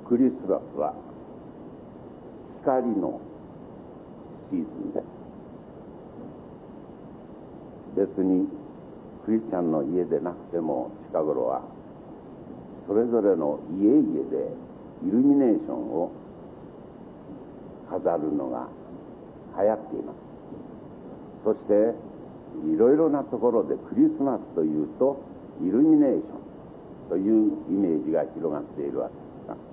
クリスマスは光のシーズンです。別にクリスチャンの家でなくても近頃はそれぞれの家々でイルミネーションを飾るのが流行っています。そしていろいろなところでクリスマスというとイルミネーションというイメージが広がっているわけですが、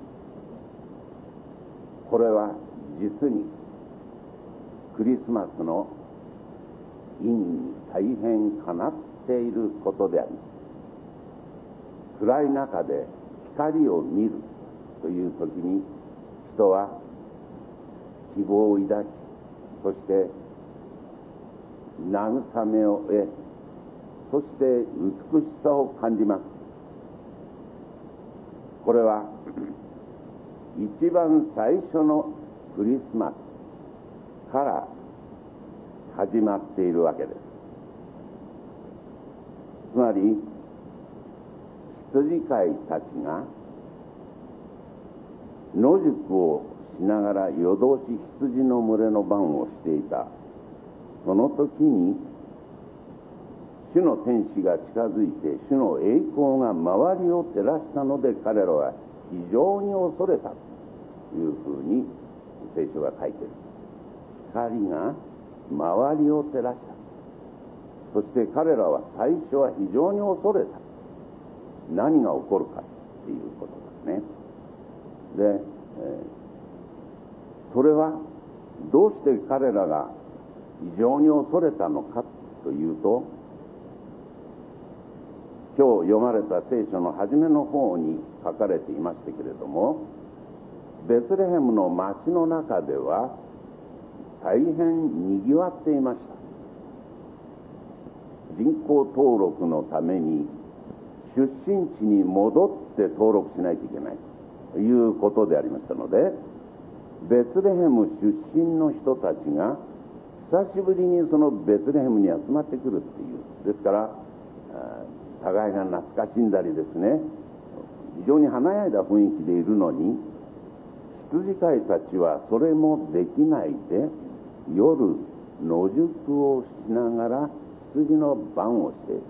これは実にクリスマスの意義に大変かなっていることであります。暗い中で光を見るという時に人は希望を抱き、そして慰めを得、そして美しさを感じます。これは一番最初のクリスマスから始まっているわけです。つまり羊飼いたちが野宿をしながら夜通し羊の群れの番をしていたその時に、主の天使が近づいて主の栄光が周りを照らしたので、彼らは非常に恐れたというふうに聖書が書いている。光が周りを照らした。そして彼らは最初は非常に恐れた。何が起こるかということですね。で、それはどうして彼らが非常に恐れたのかというと、今日読まれた聖書の初めの方に書かれていましたけれども、ベツレヘムの町の中では大変にぎわっていました。人口登録のために出身地に戻って登録しないといけないということでありましたので、ベツレヘム出身の人たちが久しぶりにそのベツレヘムに集まってくるっていう。ですから互いが懐かしんだりですね、非常に華やいだ雰囲気でいるのに、羊飼いたちはそれもできないで夜野宿をしながら羊の番をしている。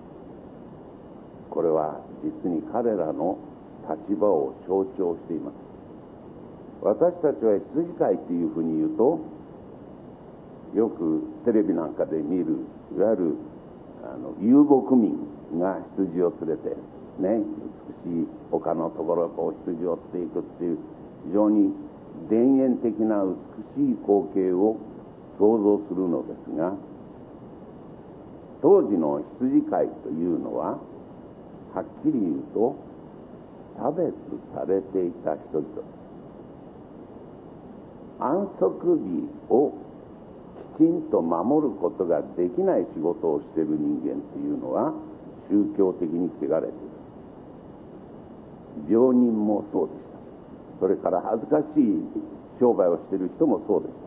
これは実に彼らの立場を象徴しています。私たちは羊飼いというふうに言うと、よくテレビなんかで見るいわゆる遊牧民が羊を連れてね、美しい丘のところをこう羊を追っていくっていう非常に田園的な美しい光景を想像するのですが、当時の羊飼いというのははっきり言うと差別されていた人々。安息日をきちんと守ることができない仕事をしている人間というのは宗教的に汚れている。病人もそうでした。それから恥ずかしい商売をしている人もそうでした。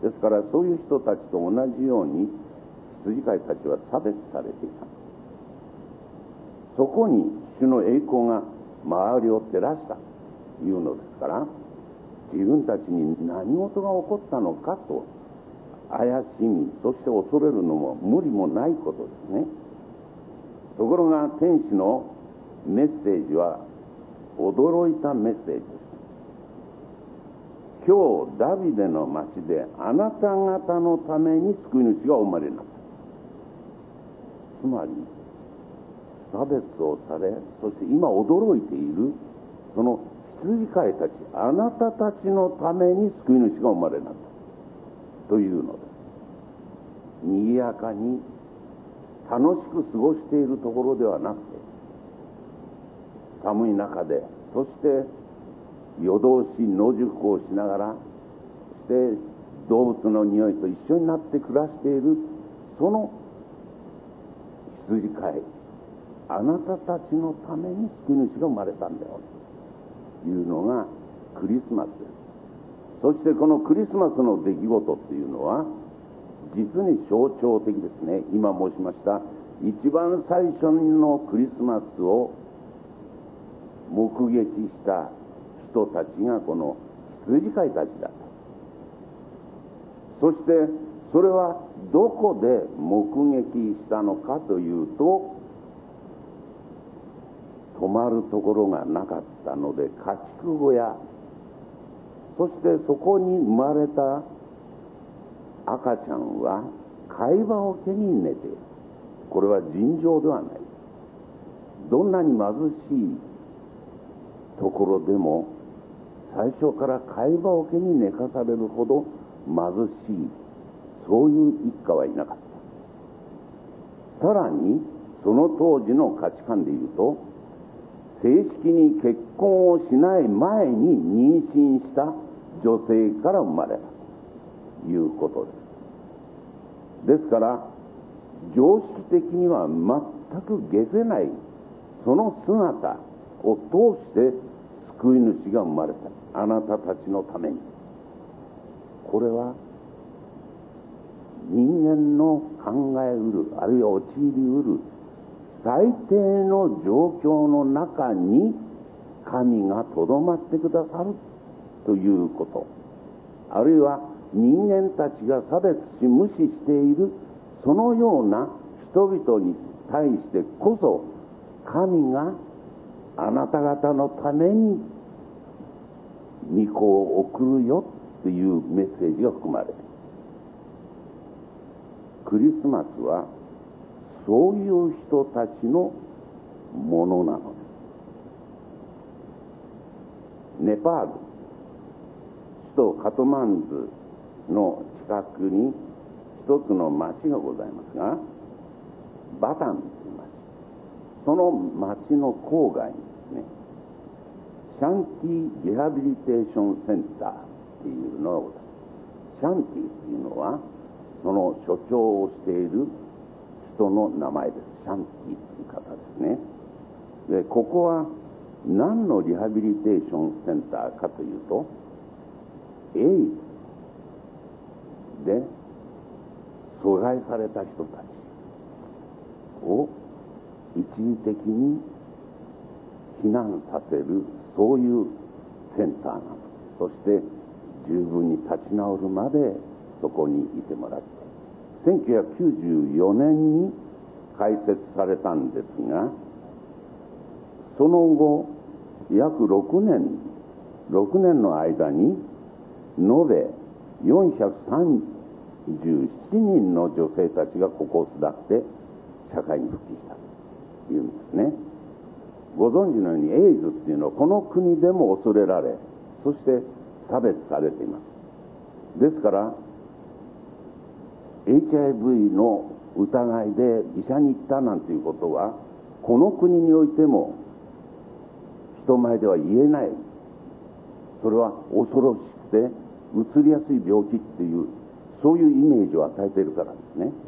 ですからそういう人たちと同じように羊飼いたちは差別されていた。そこに主の栄光が周りを照らしたというのですから、自分たちに何事が起こったのかと怪しみ、そして恐れるのも無理もないことですね。ところが天使のメッセージは驚いたメッセージです。今日ダビデの町であなた方のために救い主がお生まれになった。つまり差別をされ、そして今驚いているその羊飼いたち、あなたたちのために救い主がお生まれになったというのです。にぎやかに楽しく過ごしているところではなくて、寒い中で、そして夜通し野宿をしながら、そして動物の匂いと一緒になって暮らしているその羊飼い、あなたたちのために救い主が生まれたんだよというのがクリスマスです。そしてこのクリスマスの出来事っていうのは実に象徴的ですね。今申しました一番最初のクリスマスを目撃した人たちがこの羊飼いたちだった。そしてそれはどこで目撃したのかというと、泊まるところがなかったので家畜小屋、そしてそこに生まれた赤ちゃんは貝羽桶に寝ている。これは尋常ではない。どんなに貧しいところでも最初から貝羽桶に寝かされるほど貧しい、そういう一家はいなかった。さらにその当時の価値観でいうと、正式に結婚をしない前に妊娠した女性から生まれたということです。ですから常識的には全く解せない、その姿を通して救い主が生まれた。あなたたちのために。これは人間の考えうる、あるいは陥りうる最低の状況の中に神がとどまってくださるということ、あるいは人間たちが差別し無視しているそのような人々に対してこそ、神があなた方のために御子を送るよというメッセージが含まれている。クリスマスはそういう人たちのものなのです。ネパール、首都カトマンズの近くに一つの町がございますが、バタンという町、その町の郊外にですね、シャンティリハビリテーションセンターっていうのがございます。シャンティっていうのはその所長をしている人の名前です。シャンティという方ですね。で、ここは何のリハビリテーションセンターかというと、エイズで阻害された人たちを一時的に避難させる、そういうセンターなの。そして十分に立ち直るまでそこにいてもらって、1994年に開設されたんですが、その後約6年の間に延べ437人の女性たちがここを巣立って社会に復帰したというんですね。ご存知のようにエイズっていうのはこの国でも恐れられ、そして差別されています。ですからHIV の疑いで医者に行ったなんていうことはこの国においても人前では言えない。それは恐ろしくてうつりやすい病気っていう、そういうイメージを与えているからですね。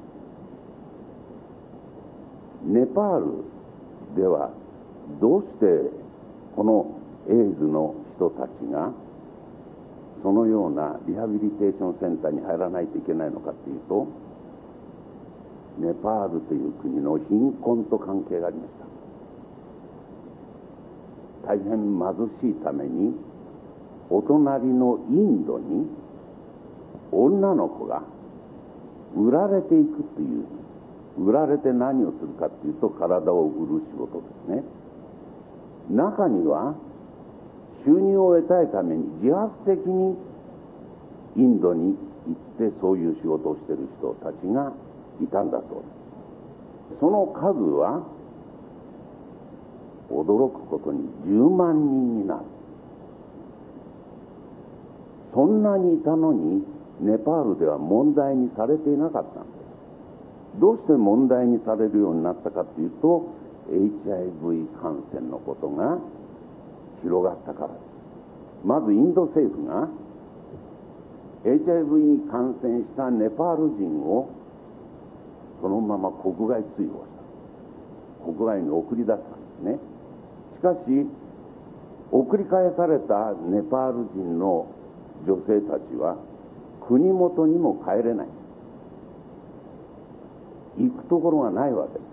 ネパールではどうしてこのエイズの人たちがそのようなリハビリテーションセンターに入らないといけないのかというと、ネパールという国の貧困と関係がありました。大変貧しいためにお隣のインドに女の子が売られていくという、売られて何をするかというと体を売る仕事ですね。中には収入を得たいために自発的にインドに行ってそういう仕事をしている人たちがいたんだそうです。その数は驚くことに10万人になる。そんなにいたのにネパールでは問題にされていなかったんです。どうして問題にされるようになったかというと、 HIV 感染のことが広がったからです。まずインド政府が HIV に感染したネパール人をそのまま国外追放した。国外に送り出したんですね。しかし送り返されたネパール人の女性たちは国元にも帰れない。行くところがないわけです。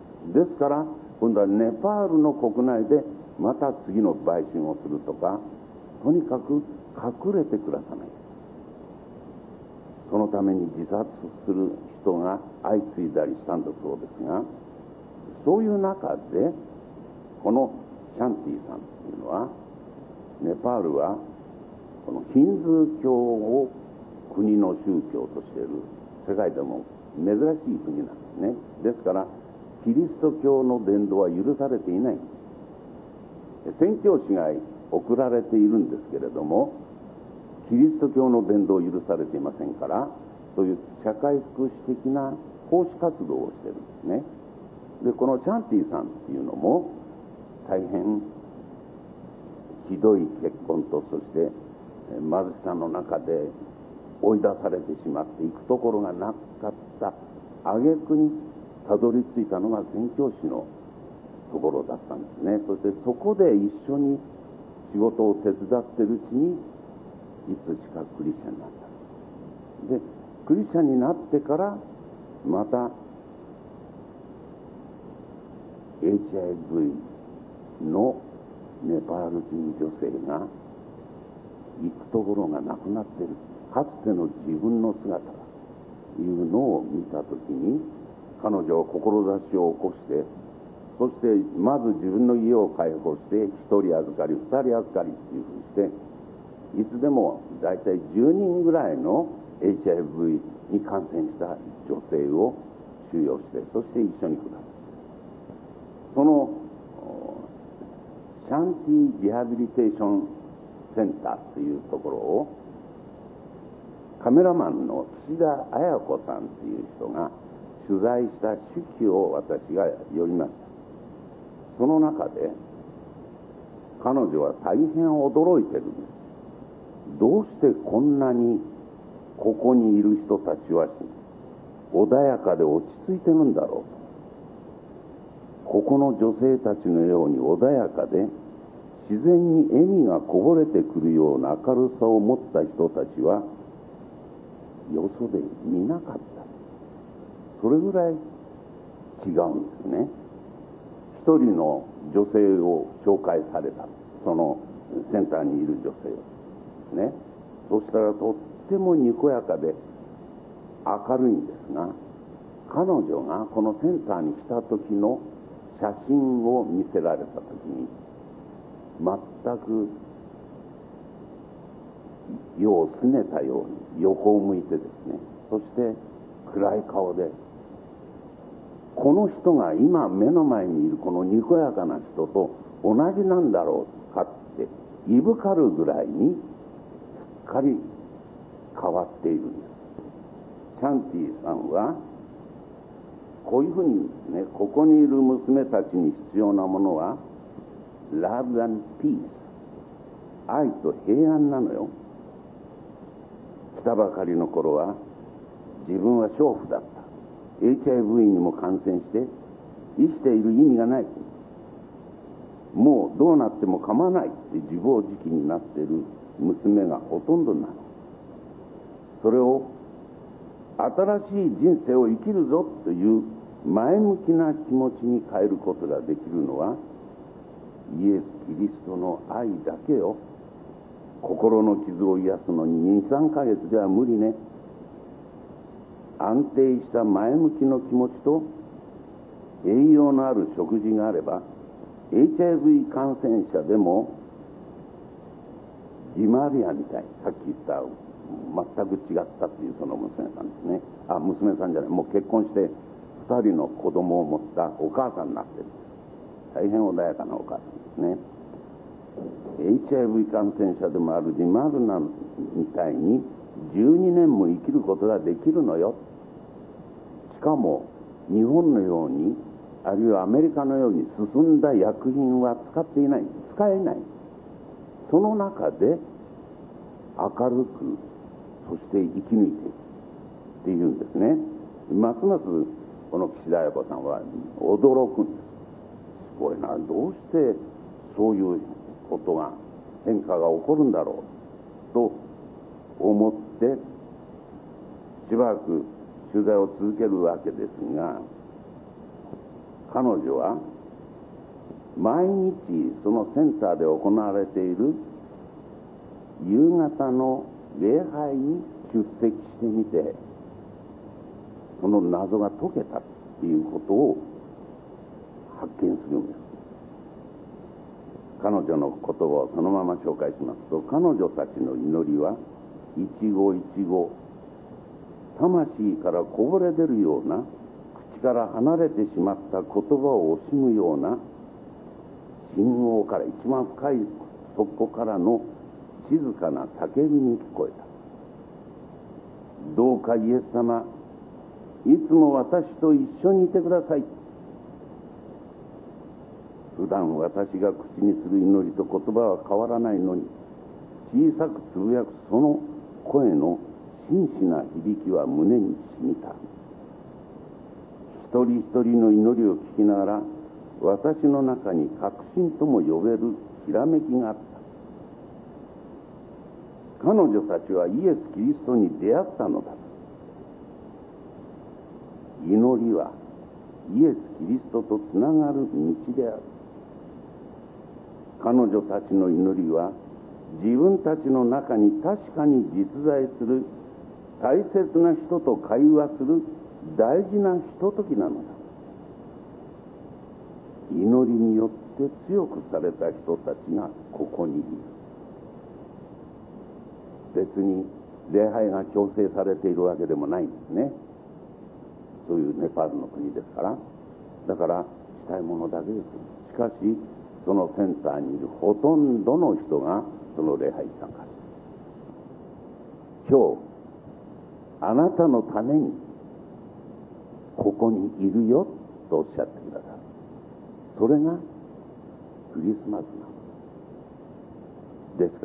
ですから今度はネパールの国内でまた次の売春をするとか、 とにかく隠れて暮らさない。そのために自殺する人が相次いだりしたんだそうですが、そういう中でこのシャンティさんというのは、ネパールはこのヒンズー教を国の宗教としている世界でも珍しい国なんですね。ですからキリスト教の伝道は許されていない。宣教師が送られているんですけれども、キリスト教の伝道を許されていませんから、そういう社会福祉的な奉仕活動をしているんですね。でこのシャンティさんっていうのも大変ひどい結婚と、そして貧しさの中で追い出されてしまって行くところがなかった挙句にたどり着いたのが宣教師のところだったんですね。そしてそこで一緒に仕事を手伝っているうちにいつしかクリスチャンになった。でクリスチャンになってからまた HIV のネパール人女性が行くところがなくなっている、かつての自分の姿というのを見たときに、彼女は志を起こして、そしてまず自分の家を開放して、一人預かり二人預かりっていうふうにして、いつでも大体10人ぐらいの HIV に感染した女性を収容して、そして一緒に暮らす。そのシャンティリハビリテーションセンターというところをカメラマンの岸田彩子さんという人が取材した手記を私が読みました。その中で彼女は大変驚いてるんです。どうしてこんなにここにいる人たちは穏やかで落ち着いてるんだろうと。ここの女性たちのように穏やかで自然に笑みがこぼれてくるような明るさを持った人たちはよそで見なかった。それぐらい違うんですね。一人の女性を紹介された、そのセンターにいる女性をね。そしたらとってもにこやかで明るいんですが、彼女がこのセンターに来た時の写真を見せられた時に、全く世を拗ねたように横を向いてですね、そして暗い顔で、この人が今目の前にいるこのにこやかな人と同じなんだろうかっていぶかるぐらいにすっかり変わっているんです。シャンティさんはこういうふうにね、ここにいる娘たちに必要なものは Love and Peace、 愛と平安なのよ。来たばかりの頃は自分は娼婦だった、 HIV にも感染して生きている意味がない、もうどうなっても構わないって自暴自棄になっている娘がほとんどなの。それを新しい人生を生きるぞという前向きな気持ちに変えることができるのはイエス・キリストの愛だけよ。心の傷を癒すのに 2,3 ヶ月では無理ね。安定した前向きの気持ちと栄養のある食事があれば HIV 感染者でもディマリアみたい、さっき言った全く違ったというその娘さんですね。娘さんじゃない、もう結婚して2人の子供を持ったお母さんになってるんです。大変穏やかなお母さんですね。HIV 感染者でもあるディマルナみたいに12年も生きることができるのよ。しかも日本のように、あるいはアメリカのように進んだ薬品は使っていない、使えない。その中で明るく、そして生き抜いていくっていうんですね。ますますこの岸田彩子さんは驚くんです。すごいな、どうしてそういうことが、変化が起こるんだろうと思ってしばらく取材を続けるわけですが、彼女は毎日そのセンターで行われている夕方の礼拝に出席してみて、その謎が解けたっていうことを発見するんです。彼女の言葉をそのまま紹介しますと、彼女たちの祈りは一期一会、魂からこぼれ出るような、口から離れてしまった言葉を惜しむような、深奥から一番深い底からの静かな叫びに聞こえた。どうかイエス様、いつも私と一緒にいてください。普段私が口にする祈りと言葉は変わらないのに、小さくつぶやくその声の真摯な響きは胸に染みた。一人一人の祈りを聞きながら、私の中に確信とも呼べるひらめきがあった。彼女たちはイエス・キリストに出会ったのだ。祈りはイエス・キリストとつながる道である。彼女たちの祈りは自分たちの中に確かに実在する大切な人と会話する大事なひとときなのだ。祈りによって強くされた人たちがここにいる。別に礼拝が強制されているわけでもないんですね。そういうネパールの国ですから。だからしたいものだけです。しかしそのセンターにいるほとんどの人がその礼拝に参加する。今日あなたのためにここにいるよとおっしゃってくださる。それがクリスマスなのですから、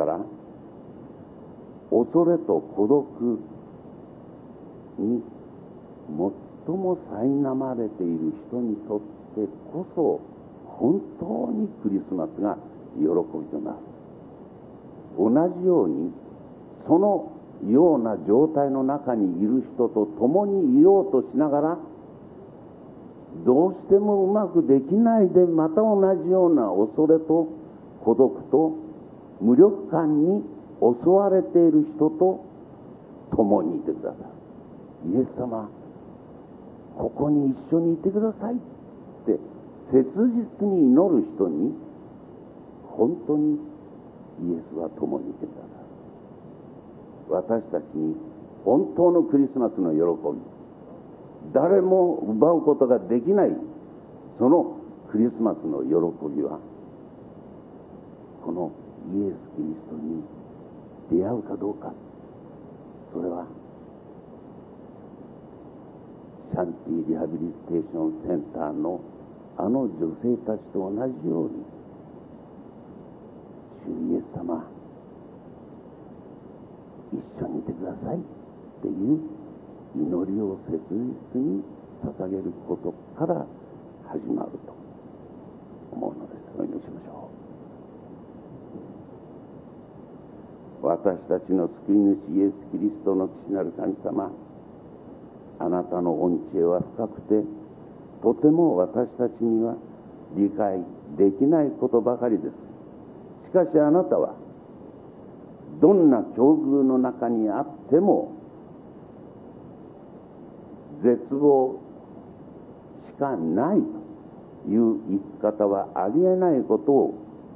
恐れと孤独に最も苛まれている人にとってこそ本当にクリスマスが喜びとなる。同じようにそのような状態の中にいる人と共にいようとしながら、どうしてもうまくできないでまた同じような恐れと孤独と無力感に襲われている人と共にいてください。イエス様、ここに一緒にいてくださいって切実に祈る人に、本当にイエスは共にいてください。私たちに本当のクリスマスの喜び、誰も奪うことができないそのクリスマスの喜びは、このイエス・キリストに出会うかどうか、それはシャンティ・リハビリテーションセンターのあの女性たちと同じように、主イエス様、一緒にいてくださいっていう祈りを切実に捧げることから始まると思うのです。お祈りしましょう。私たちの救い主イエス・キリストの父なる神様、あなたの御知恵は深くて、とても私たちには理解できないことばかりです。しかしあなたはどんな境遇の中にあっても絶望しかないという生き方はありえないことを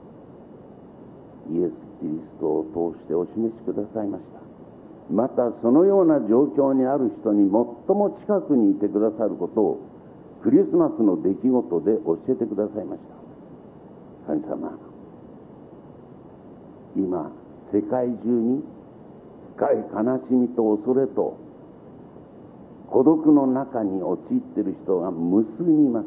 イエス・キリストを通してお示しくださいました。またそのような状況にある人に最も近くにいてくださることをクリスマスの出来事で教えてくださいました。神様、今世界中に深い悲しみと恐れと孤独の中に陥っている人が無数にいます。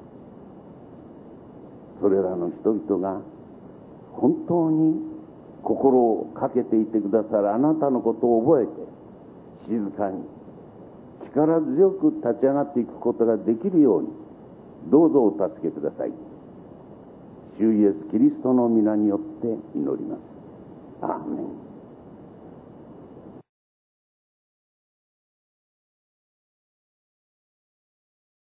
それらの人々が本当に心をかけていてくださるあなたのことを覚えて、静かに力強く立ち上がっていくことができるように、どうぞお助けください。主イエス・キリストの皆によって祈ります。アーメン。